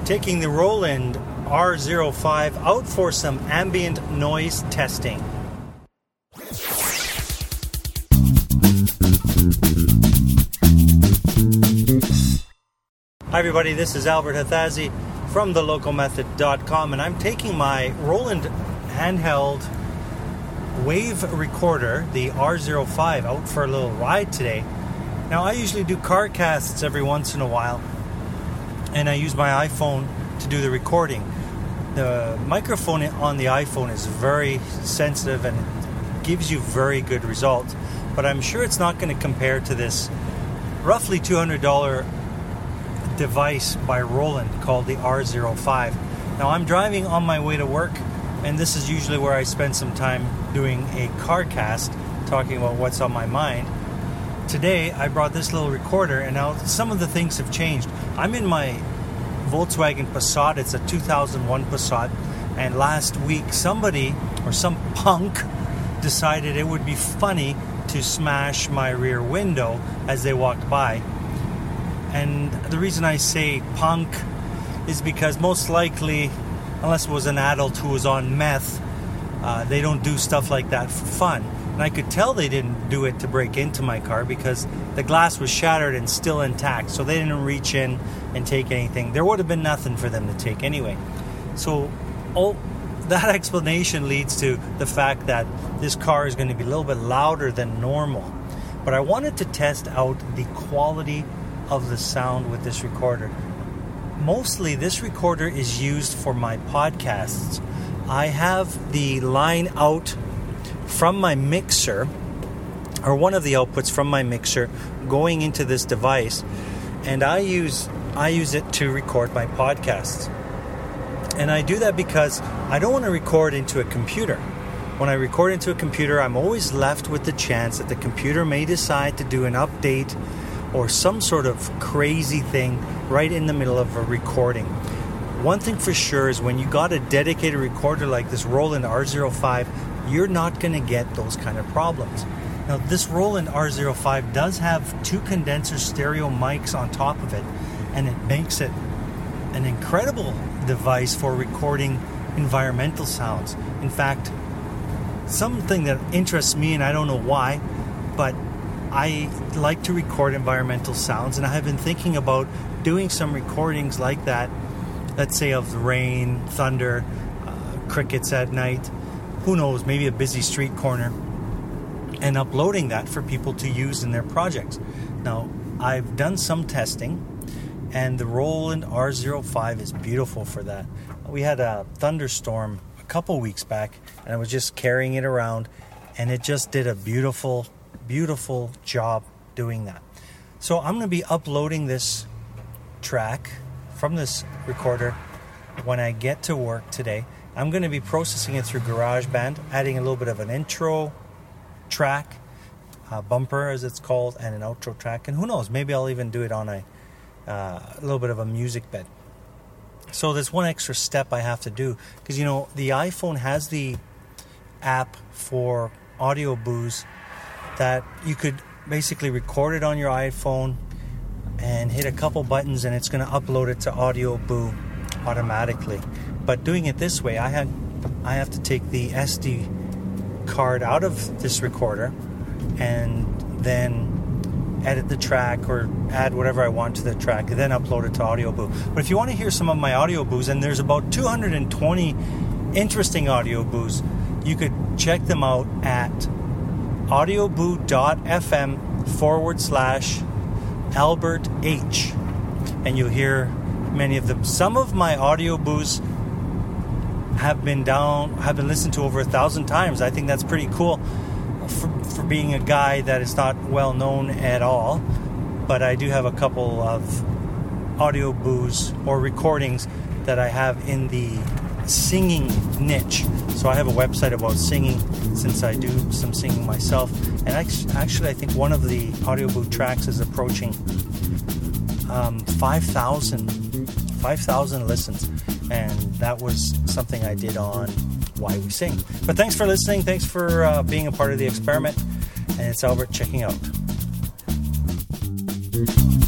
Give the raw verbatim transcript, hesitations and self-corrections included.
taking the Roland R zero five out for some ambient noise testing. Hi everybody, this is Albert Hathazi from the local method dot com, and I'm taking my Roland handheld wave recorder, the R zero five, out for a little ride today. Now, I usually do car casts every once in a while, and I use my iPhone to do the recording. The microphone on the iPhone is very sensitive and it gives you very good results, but I'm sure it's not going to compare to this roughly two hundred dollars device by Roland called the R zero five. Now, I'm driving on my way to work, and this is usually where I spend some time doing a car cast, talking about what's on my mind. Today, I brought this little recorder, and now some of the things have changed. I'm in my Volkswagen Passat. It's a two thousand one Passat, and last week somebody, or some punk, decided it would be funny to smash my rear window as they walked by. And the reason I say punk is because most likely, unless it was an adult who was on meth, uh, they don't do stuff like that for fun. And I could tell they didn't do it to break into my car because the glass was shattered and still intact. So they didn't reach in and take anything. There would have been nothing for them to take anyway. So all that explanation leads to the fact that this car is going to be a little bit louder than normal. But I wanted to test out the quality of the sound with this recorder. Mostly this recorder is used for my podcasts. I have the line out from my mixer, or one of the outputs from my mixer, going into this device, and I use I use it to record my podcasts. And I do that because I don't want to record into a computer. When I record into a computer, I'm always left with the chance that the computer may decide to do an update or some sort of crazy thing right in the middle of a recording. One thing for sure is when you got a dedicated recorder like this Roland R zero five, you're not going to get those kind of problems. Now, this Roland R zero five does have two condenser stereo mics on top of it, and it makes it an incredible device for recording environmental sounds. In fact, something that interests me, and I don't know why, but I like to record environmental sounds, and I have been thinking about doing some recordings like that, let's say of the rain, thunder, uh, crickets at night, who knows, maybe a busy street corner, and uploading that for people to use in their projects. Now, I've done some testing, and the Roland R zero five is beautiful for that. We had a thunderstorm a couple weeks back, and I was just carrying it around, and it just did a beautiful, beautiful job doing that. So I'm going to be uploading this track from this recorder when I get to work today. I'm going to be processing it through GarageBand, adding a little bit of an intro track, a bumper as it's called, and an outro track. And who knows, maybe I'll even do it on a, uh, a little bit of a music bed. So there's one extra step I have to do, because, you know, the iPhone has the app for Audio Boost that you could basically record it on your iPhone and hit a couple buttons, and it's going to upload it to Audio Boo automatically. But doing it this way, I had I have to take the S D card out of this recorder and then edit the track or add whatever I want to the track, and then upload it to Audio Boo. But if you want to hear some of my Audio Boos, and there's about two hundred twenty interesting Audio Boos, you could check them out at audioboo.fm forward slash Albert H. And you'll hear many of them. Some of my Audio Boos have been down, have been listened to over a thousand times. I think that's pretty cool for, for being a guy that is not well known at all. But I do have a couple of Audio Boos or recordings that I have in the singing niche. So I have a website about singing, since I do some singing myself. And actually, I think one of the Audio Boo tracks is approaching um, five thousand listens. And that was something I did on Why We Sing. But thanks for listening. Thanks for uh, being a part of the experiment. And it's Albert checking out.